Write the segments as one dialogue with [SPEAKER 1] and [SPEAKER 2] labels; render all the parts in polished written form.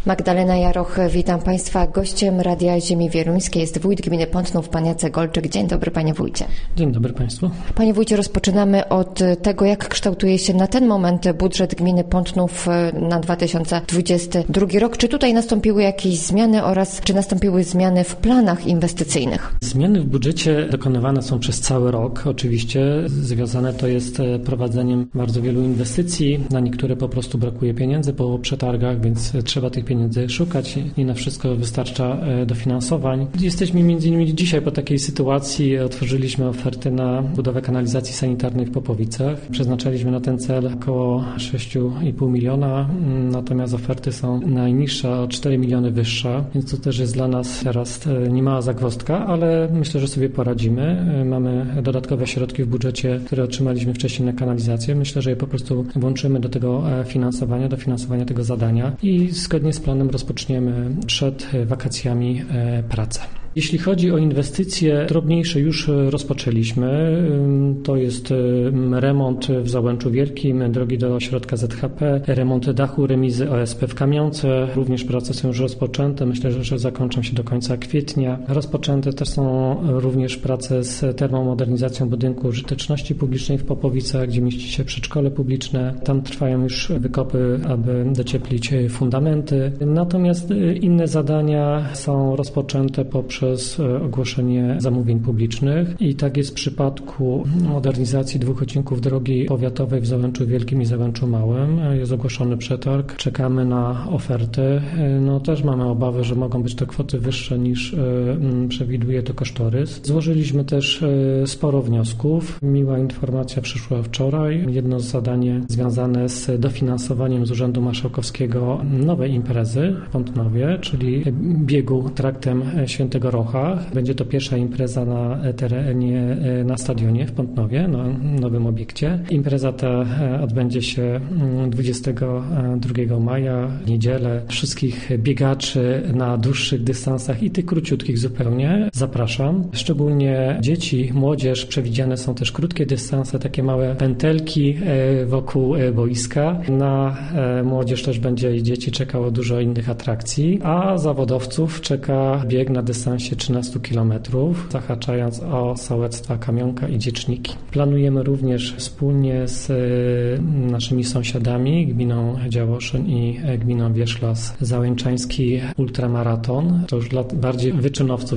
[SPEAKER 1] Magdalena Jaroch, witam Państwa. Gościem Radia Ziemi Wieluńskiej jest wójt gminy Pątnów, pan Jacek Golczyk. Dzień dobry, panie wójcie.
[SPEAKER 2] Dzień dobry Państwu.
[SPEAKER 1] Panie wójcie, rozpoczynamy od tego, jak kształtuje się na ten moment budżet gminy Pątnów na 2022 rok. Czy tutaj nastąpiły jakieś zmiany oraz czy nastąpiły zmiany w planach inwestycyjnych?
[SPEAKER 2] Zmiany w budżecie dokonywane są przez cały rok. Oczywiście związane to jest prowadzeniem bardzo wielu inwestycji. Na niektóre po prostu brakuje pieniędzy po przetargach, więc trzeba tych pieniędzy szukać. Nie na wszystko wystarcza dofinansowań. Jesteśmy między innymi dzisiaj po takiej sytuacji. Otworzyliśmy oferty na budowę kanalizacji sanitarnej w Popowicach. Przeznaczyliśmy na ten cel około 6,5 miliona, natomiast oferty są najniższa, o 4 miliony wyższa, więc to też jest dla nas teraz niemała zagwozdka, ale myślę, że sobie poradzimy. Mamy dodatkowe środki w budżecie, które otrzymaliśmy wcześniej na kanalizację. Myślę, że je po prostu włączymy do tego finansowania, do finansowania tego zadania i zgodnie z planem rozpoczniemy przed wakacjami pracę. Jeśli chodzi o inwestycje drobniejsze, już rozpoczęliśmy. To jest remont w Załęczu Wielkim, drogi do ośrodka ZHP, remont dachu remizy OSP w Kamionce. Również prace są już rozpoczęte. Myślę, że zakończą się do końca kwietnia. Rozpoczęte też są również prace z termomodernizacją budynku użyteczności publicznej w Popowicach, gdzie mieści się przedszkole publiczne. Tam trwają już wykopy, aby docieplić fundamenty. Natomiast inne zadania są rozpoczęte poprzez ogłoszenie zamówień publicznych i tak jest w przypadku modernizacji 2 odcinków drogi powiatowej w Załęczu Wielkim i Załęczu Małym. Jest ogłoszony przetarg, czekamy na oferty. Też mamy obawy, że mogą być to kwoty wyższe niż przewiduje to kosztorys. Złożyliśmy też sporo wniosków. Miła informacja przyszła wczoraj. Jedno zadanie związane z dofinansowaniem z Urzędu Marszałkowskiego nowej imprezy w Pątnowie, czyli biegu traktem Świętego Rocha. Będzie to pierwsza impreza na terenie, na stadionie w Pątnowie, na nowym obiekcie. Impreza ta odbędzie się 22 maja, w niedzielę. Wszystkich biegaczy na dłuższych dystansach i tych króciutkich zupełnie zapraszam. Szczególnie dzieci, młodzież. Przewidziane są też krótkie dystanse, takie małe pętelki wokół boiska. Na młodzież też będzie i dzieci czekało dużo innych atrakcji, a zawodowców czeka bieg na dystansie 13 km, zahaczając o sołectwa Kamionka i Dzieczniki. Planujemy również wspólnie z naszymi sąsiadami, gminą Działoszyn i gminą Wierzchlas, załęczański ultramaraton. To już dla bardziej wyczynowców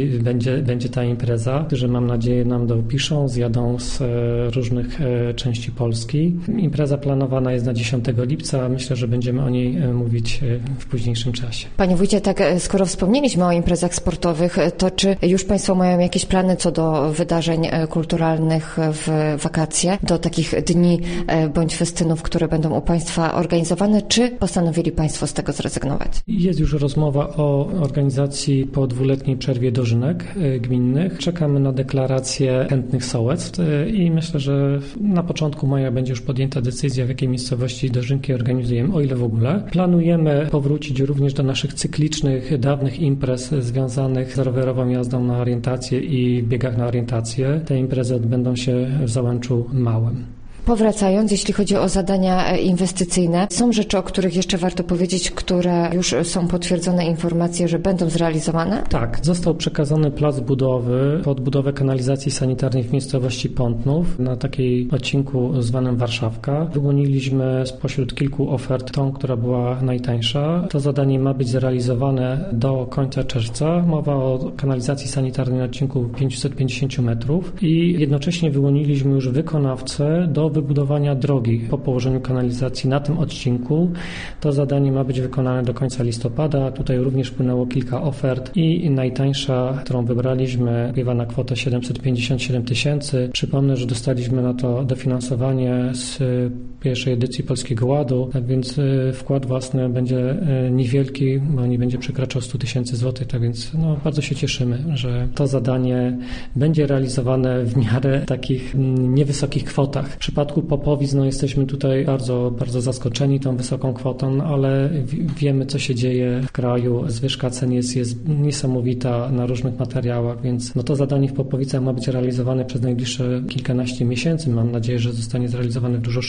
[SPEAKER 2] będzie ta impreza, że mam nadzieję nam dopiszą, zjadą z różnych części Polski. Impreza planowana jest na 10 lipca. Myślę, że będziemy o niej mówić w późniejszym czasie.
[SPEAKER 1] Panie wójcie, tak skoro wspomnieliśmy o imprezach sportowych, to czy już Państwo mają jakieś plany co do wydarzeń kulturalnych w wakacje, do takich dni bądź festynów, które będą u Państwa organizowane, czy postanowili Państwo z tego zrezygnować?
[SPEAKER 2] Jest już rozmowa o organizacji po 2-letniej przerwie dożynek gminnych. Czekamy na deklarację chętnych sołectw i myślę, że na początku maja będzie już podjęta decyzja, w jakiej miejscowości dożynki organizujemy, o ile w ogóle. Planujemy powrócić również do naszych cyklicznych, dawnych imprez związanych z rowerową jazdą na orientację i biegach na orientację. Te imprezy odbędą się w Załęczu Małym.
[SPEAKER 1] Powracając, jeśli chodzi o zadania inwestycyjne, są rzeczy, o których jeszcze warto powiedzieć, które już są potwierdzone informacje, że będą zrealizowane?
[SPEAKER 2] Tak, został przekazany plac budowy pod budowę kanalizacji sanitarnej w miejscowości Pątnów na takiej odcinku zwanym Warszawka. Wyłoniliśmy spośród kilku ofert tą, która była najtańsza. To zadanie ma być zrealizowane do końca czerwca. Mowa o kanalizacji sanitarnej na odcinku 550 metrów i jednocześnie wyłoniliśmy już wykonawcę do wybudowania drogi po położeniu kanalizacji na tym odcinku. To zadanie ma być wykonane do końca listopada. Tutaj również wpłynęło kilka ofert i najtańsza, którą wybraliśmy, bywa na kwotę 757 tysięcy. Przypomnę, że dostaliśmy na to dofinansowanie z pierwszej edycji Polskiego Ładu, tak więc wkład własny będzie niewielki, bo nie będzie przekraczał 100 tysięcy złotych, tak więc bardzo się cieszymy, że to zadanie będzie realizowane w miarę takich niewysokich kwotach. W przypadku Popowic jesteśmy tutaj bardzo, bardzo zaskoczeni tą wysoką kwotą, ale wiemy, co się dzieje w kraju. Zwyżka cen jest niesamowita na różnych materiałach, więc to zadanie w Popowicach ma być realizowane przez najbliższe kilkanaście miesięcy. Mam nadzieję, że zostanie zrealizowane dużo szybciej.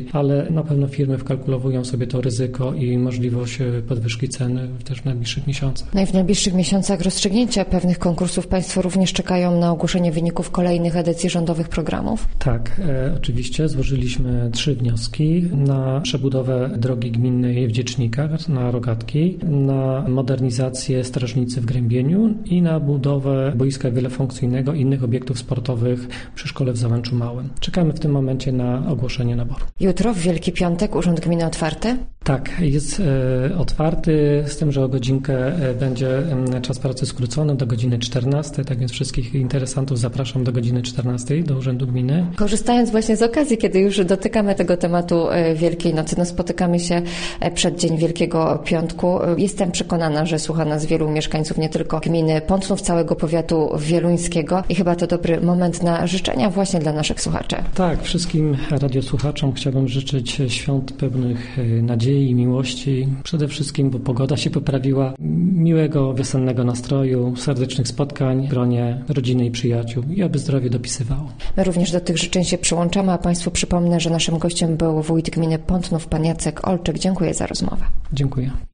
[SPEAKER 2] ale na pewno firmy wkalkulowują sobie to ryzyko i możliwość podwyżki cen też w najbliższych miesiącach.
[SPEAKER 1] No i w najbliższych miesiącach rozstrzygnięcia pewnych konkursów Państwo również czekają na ogłoszenie wyników kolejnych edycji rządowych programów?
[SPEAKER 2] Tak, oczywiście złożyliśmy 3 wnioski na przebudowę drogi gminnej w Dziecznikach, na Rogatki, na modernizację strażnicy w Grębieniu i na budowę boiska wielofunkcyjnego i innych obiektów sportowych przy szkole w Załęczu Małym. Czekamy w tym momencie na ogłoszenie naboru.
[SPEAKER 1] Jutro, w Wielki Piątek, Urząd Gminy otwarty?
[SPEAKER 2] Tak, jest otwarty, z tym, że o godzinkę będzie czas pracy skrócony do godziny 14, tak więc wszystkich interesantów zapraszam do godziny 14 do Urzędu Gminy.
[SPEAKER 1] Korzystając właśnie z okazji, kiedy już dotykamy tego tematu Wielkiej Nocy, spotykamy się przed dzień Wielkiego Piątku. Jestem przekonana, że słucha nas wielu mieszkańców nie tylko gminy Pątnów, całego powiatu wieluńskiego i chyba to dobry moment na życzenia właśnie dla naszych słuchaczy.
[SPEAKER 2] Tak, wszystkim radiosłuchaczom chciałbym życzyć świąt pełnych nadziei i miłości. Przede wszystkim, bo pogoda się poprawiła, miłego wiosennego nastroju, serdecznych spotkań w gronie rodziny i przyjaciół i aby zdrowie dopisywało.
[SPEAKER 1] My również do tych życzeń się przyłączamy, a Państwu przypomnę, że naszym gościem był wójt gminy Pątnów, pan Jacek Olczyk. Dziękuję za rozmowę.
[SPEAKER 2] Dziękuję.